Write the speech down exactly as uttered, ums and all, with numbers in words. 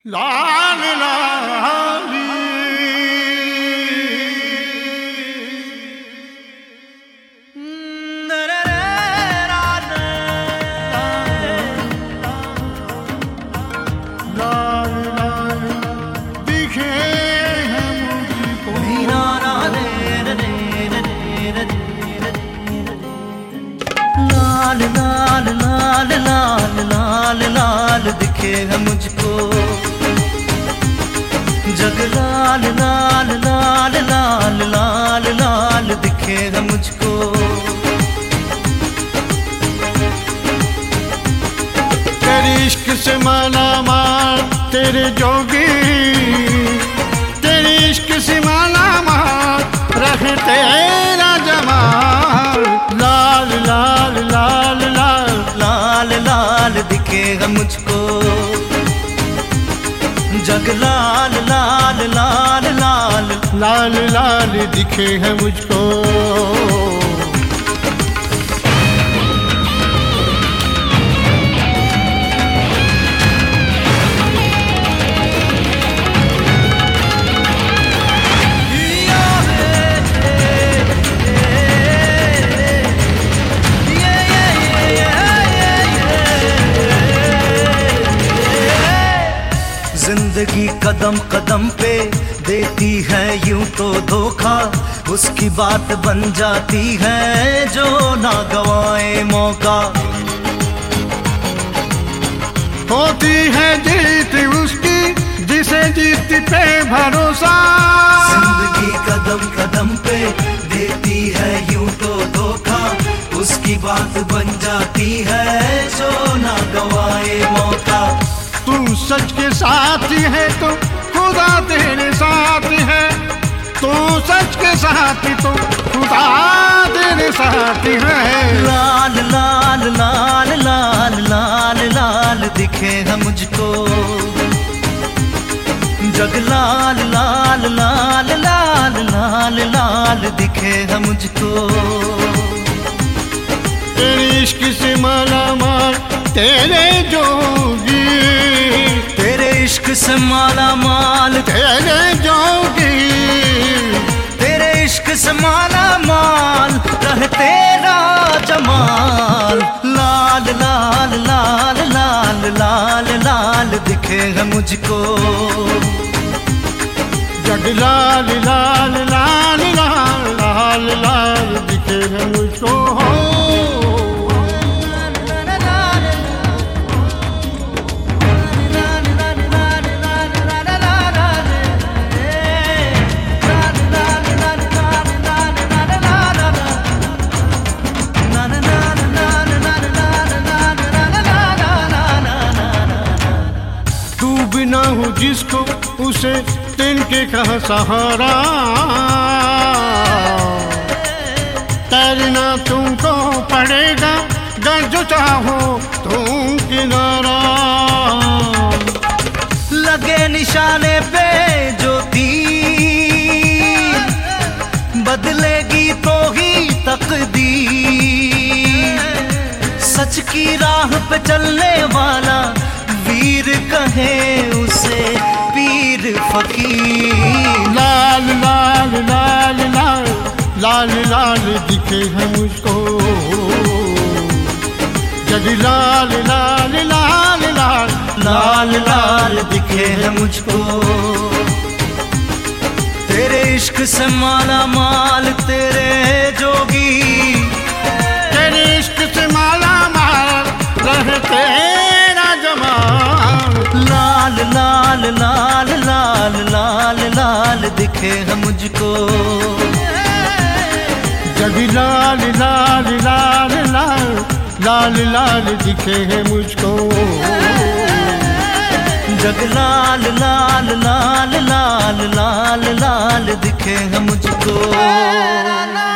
लाल लाली लाल लाल दिखे हैं मुझको लाल लाल लाल लाल लाल लाल दिखे है मुझको जग लाल लाल लाल लाल लाल लाल दिखे है मुझको। तेरे इश्क से माला माल तेरे जोगी, तेरे इश्क से माला माल रख तेरा जमाल। लाल लाल लाल लाल लाल लाल दिखे है मुझको जग लाल लाल लाल लाल लाल लाल दिखे हैं मुझको। जिंदगी कदम कदम पे देती है यूं तो धोखा, उसकी बात बन जाती है जो ना गवाए मौका। होती है जीत उसकी जिसे जीत पे भरोसा। जिंदगी कदम कदम पे देती है यूं तो धोखा, उसकी बात बन जाती है जो ना गवाए मौका। तू सच के साथ है तो खुदा तेरे साथ है, तू सच के साथ तो खुदा तेरे साथ है। लाल लाल लाल लाल लाल लाल दिखे है मुझको जग लाल लाल लाल लाल लाल लाल दिखे है मुझको। तेरे इश्क से माला माल तेरे जोगी, तेरे इश्क से माला माल तेरे जोगी, तेरे इश्क से माला माल रह तेरा जमाल। लाल लाल लाल लाल लाल लाल दिखे है मुझको जग लाल लाल लाल लाल लाल लाल दिखे है मुझको। ना हूँ जिसको उसे तिनके कहा सहारा, तैरना तुमको पड़ेगा गर जो चाहो तुम किनारा। लगे निशाने पे जो तीर बदलेगी तो ही तकदीर, सच की राह पे चलने वाला वीर कहे उसे पीर फकीर। लाल लाल लाल लाल लाल लाल दिखे है मुझको जग लाल लाल लाल लाल लाल लाल दिखे है मुझको। तेरे इश्क से माला माल तेरे जोगी, तेरे इश्क से माला माल रह तेरा जमाल। लाल लाल लाल लाल लाल लाल दिखे है मुझको जग लाल लाल लाल लाल लाल लाल दिखे है मुझको। जग लाल लाल लाल लाल लाल लाल दिखे है मुझको।